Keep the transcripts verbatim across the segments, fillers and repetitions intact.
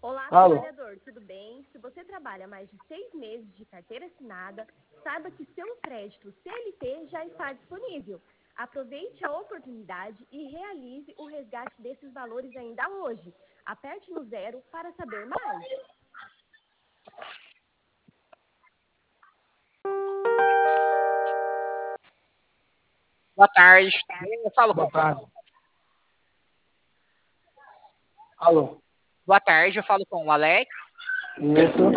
Olá, Alô? trabalhador, tudo bem? Se você trabalha mais de seis meses de carteira assinada, saiba que seu crédito C L T já está disponível. Aproveite a oportunidade e realize o resgate desses valores ainda hoje. Aperte no zero para saber mais. Boa tarde. Eu falo com. Boa tarde. Alô? Boa tarde, eu falo com o Alex. Isso.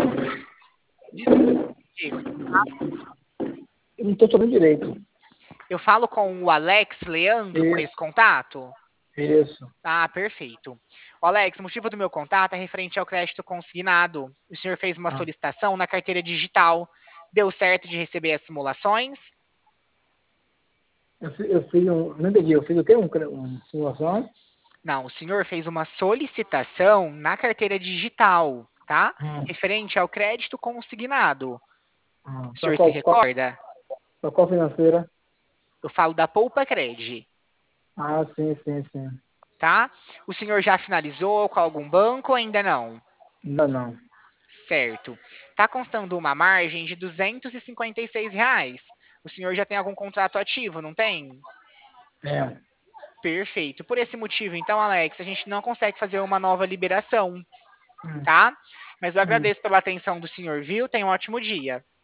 Digo, Eu não estou sabendo direito. eu falo com o Alex Leandro por esse Isso. contato? Isso. Ah, perfeito. O Alex, o motivo do meu contato é referente ao crédito consignado. O senhor fez uma Ah. solicitação na carteira digital. Deu certo de receber as simulações? Eu, fi- eu fiz um. Não entendi. Eu fiz o quê? Um, cre- um simulação? Não, o senhor fez uma solicitação na carteira digital, tá? Hum. Referente ao crédito consignado. Ah. O Para senhor se qual, qual, recorda? pra qual financeira? Eu falo da Poupa Cred, Ah, sim, sim, sim. tá? O senhor já finalizou com algum banco ou ainda não? Ainda não. Certo. Tá constando uma margem de duzentos e cinquenta e seis reais. O senhor já tem algum contrato ativo, não tem? É. Perfeito. Por esse motivo, então, Alex, a gente não consegue fazer uma nova liberação, Hum. tá? Mas eu Hum. agradeço pela atenção do senhor, viu? Tenha um ótimo dia.